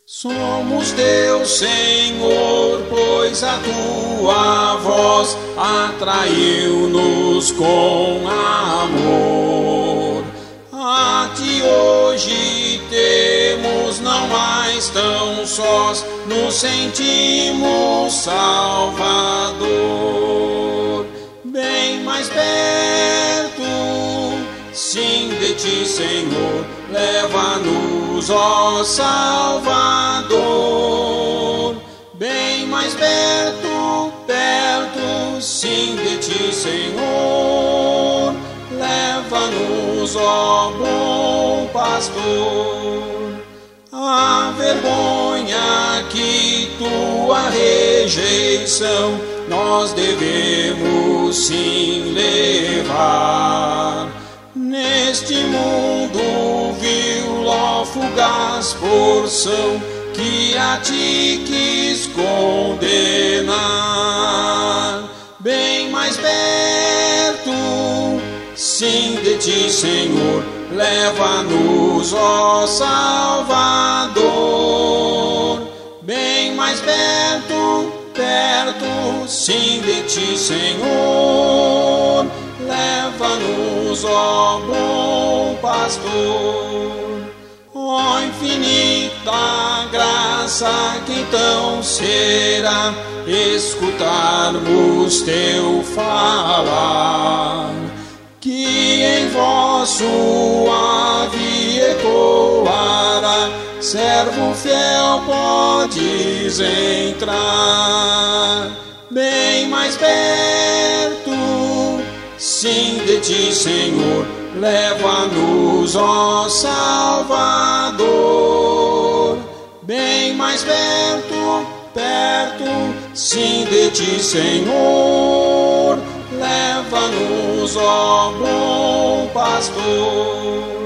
Somos teu Senhor, pois a tua voz atraiu-nos com amor. A ti hoje temos, não mais tão sós, nos sentimos Salvador. Bem mais perto, sim, de ti, Senhor, leva-nos, ó Salvador. Bem mais perto, perto, sim, de ti, Senhor, leva-nos, ó bom pastor. A vergonha que tua rejeição nós devemos sim levar. Neste mundo vil, ó fugaz porção, que a ti quis condenar. Bem mais perto, sim, de ti, Senhor, leva-nos, ó Salvador. Bem mais perto, perto, sim, de ti, Senhor, leva-nos, ó bom pastor. Ó infinita graça, que então será escutarmos teu falar, que em vós suave ecoará. Servo fiel, podes entrar. Bem mais perto, sim, de ti, Senhor, leva-nos, ó Salvador. Bem mais perto, perto, sim, de ti, Senhor, leva-nos, ó bom pastor.